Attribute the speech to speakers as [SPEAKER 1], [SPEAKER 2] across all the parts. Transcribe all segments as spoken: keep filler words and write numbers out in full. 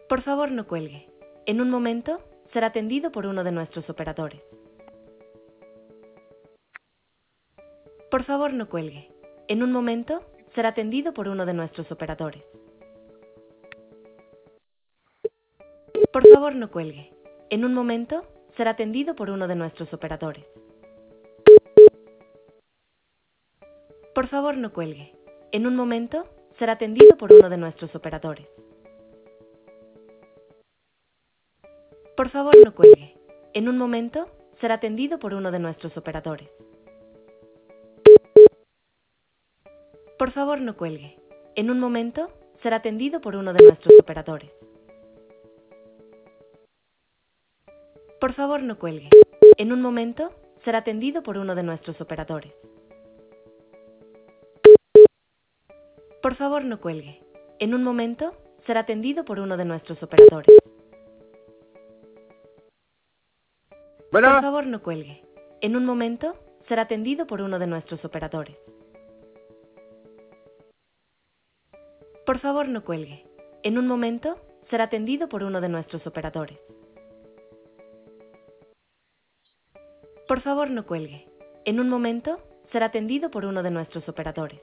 [SPEAKER 1] Por favor, no cuelgue. En un momento, será atendido por uno de nuestros operadores. Por favor, no cuelgue. En un momento, será atendido por uno de nuestros operadores. Por favor, no cuelgue. En un momento, será atendido por uno de nuestros operadores. Por favor, no cuelgue. En un momento, será atendido por uno de nuestros operadores. Por favor, no cuelgue. En un momento, será atendido por uno de nuestros operadores. Por favor, no cuelgue. En un momento, será atendido por uno de nuestros operadores. Por favor, no cuelgue. En un momento, será atendido por uno de nuestros operadores. Por favor, no cuelgue. En un momento, será atendido por uno de nuestros operadores.
[SPEAKER 2] Bueno.
[SPEAKER 1] Por favor, no cuelgue. En un momento, será atendido por uno de nuestros operadores. Por favor, no cuelgue. En un momento, será atendido por uno de nuestros operadores. Por favor, no cuelgue. En un momento, será atendido por uno de nuestros operadores.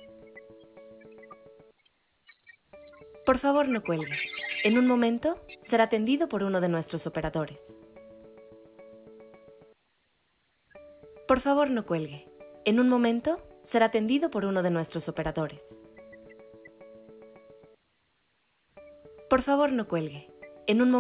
[SPEAKER 1] Por favor, no cuelgue. En un momento, será atendido por uno de nuestros operadores. Por favor, no cuelgue. En un momento, será atendido por uno de nuestros operadores. Por favor, no cuelgue. En un momento,